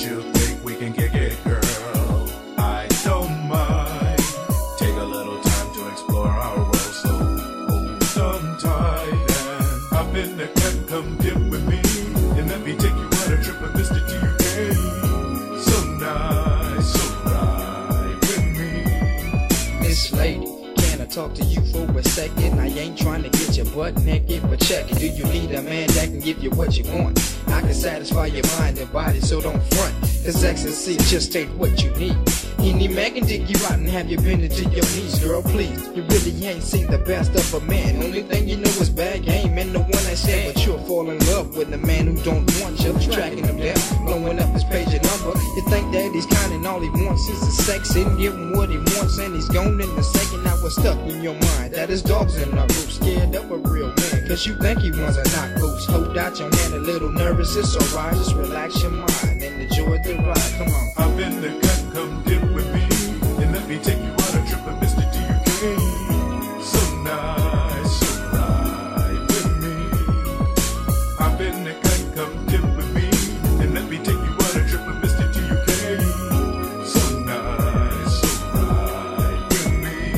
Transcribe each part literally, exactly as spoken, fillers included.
you think we can kick it, girl? I don't mind. Take a little time to explore our world, so hold on tight and hop in the cut, come dip with me, and let me take you on a trip of Mister T U K. So nice, so right with me. Miss Lady, can I talk to you for a second? I ain't trying to get your butt naked, but check it. Do you need a man that can give you what you want? I can satisfy your mind and body, so don't front. Cause ecstasy just ain't what you need. Any man can dig you out and have you bend into your knees, girl, please. You really ain't seen the best of a man. Only thing you know is bad game and the one I said. But you'll fall in love with a man who don't want you. Tracking him down, blowing up his page and number. You think that he's kind and all he wants is the sex and give him what he wants, and he's gone in the second. Now it's stuck in your mind that his dog's in the roof, scared of a real man. Cause you think he wants a knock loose. Hold out your hand a little nervous, it's alright. Just relax your mind and enjoy the ride. Come on. Hop in the cut, come dip with me, and let me take you on a trip of Mister T U K. So nice, so right with me. Hop in the cut, come dip with me, and let me take you on a trip of Mister T U K. So nice, so right with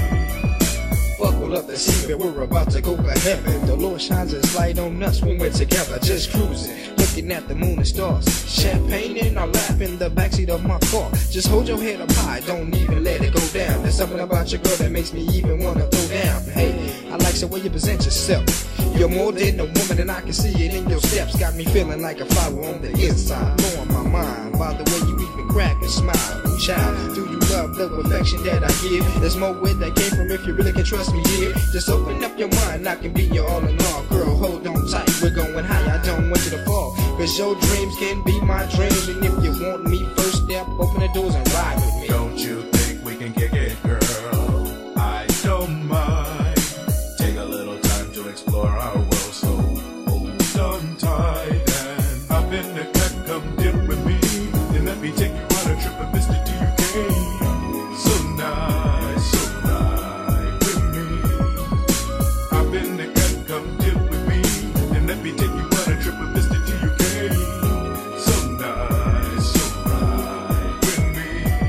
me. Buckle up the seatbelt, we're about to go to heaven. The Lord shines his light on us when we're together, just cruising, looking at the moon and stars. Champagne in our lap in the backseat of my car. Just hold your head up high, don't even let it go down. There's something about your girl that makes me even wanna throw down. Hey, I like the way you present yourself. You're more than a woman and I can see it in your steps. Got me feeling like a flower on the inside, blowing my mind by the way you even crack and smile. Child, do you love the affection that I give? There's more where that came from if you really can trust me here. Just open up your mind, I can be your all in all. Girl, hold on tight, we're going high, I don't want you to fall. Cause your dreams can be my dreams, and if you want me first step, open the doors and ride with me. Don't you think we can kick it, girl? I don't mind. Take a little time to explore our world, so hold on tight and hop in the cut, come dip with me, and let me take you on a trip of Mister T U K. So nice, so right with me. Hop in the cut, come dip with me, and let me take you on a trip of Mister T U K. So nice, so right with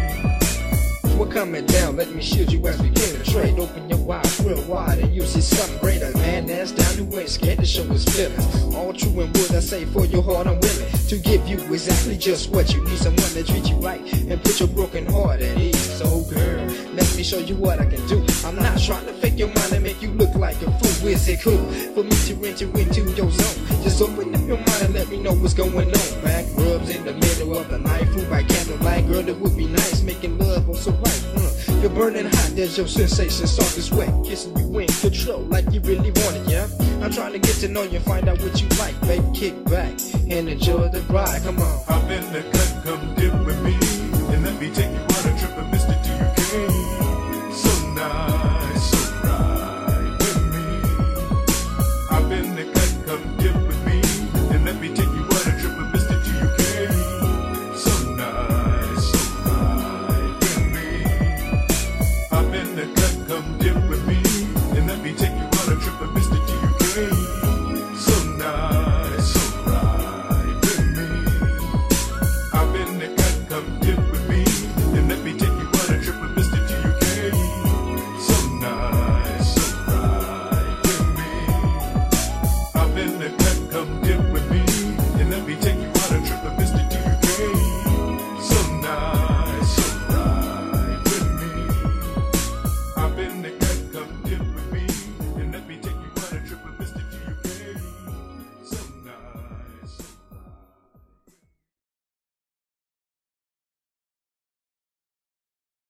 me. We're coming down, let me shield you as we penetrate. Open your eyes real wide and you see something greater. Man that's down who ain't scared to show his feelings. All true and would I say for your heart I'm willing to give you exactly just what you need. Someone to treat you right and put your broken heart at ease. So girl, let me show you what I can do. I'm not trying to fake your mind and make you look like a fool. Is it cool for me to enter into your zone? Just open up your mind and let me know what's going on. Back rubs in the middle of the night, food by candlelight. Girl, it would be nice making love on so right. Uh, you're burning hot, there's your sensation, soft as wet. Kissing you in control like you really want it, yeah? I'm trying to get to know you, find out what you like. Baby, kick back and enjoy the ride, come on.